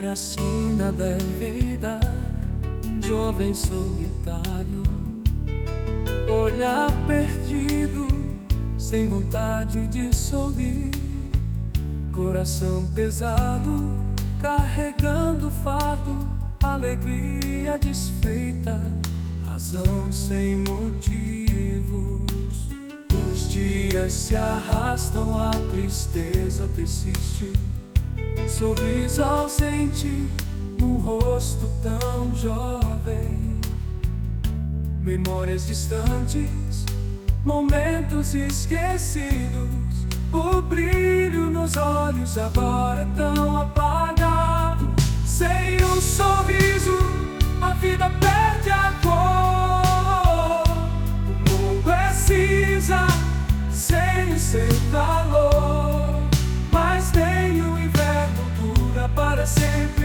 Assim nada é vida, jovem solitário, olhar perdido, sem vontade de sorrir, coração pesado, carregando fardo, alegria desfeita, razão sem motivos. Os dias se arrastam, a tristeza persiste, sorriso ausente no rosto tão jovem, memórias distantes, momentos esquecidos, o brilho nos olhos agora tão apagado. Sem um sorriso a vida perde a cor, o mundo é cinza sem o seu calor, mas nem o inverno dura para sempre.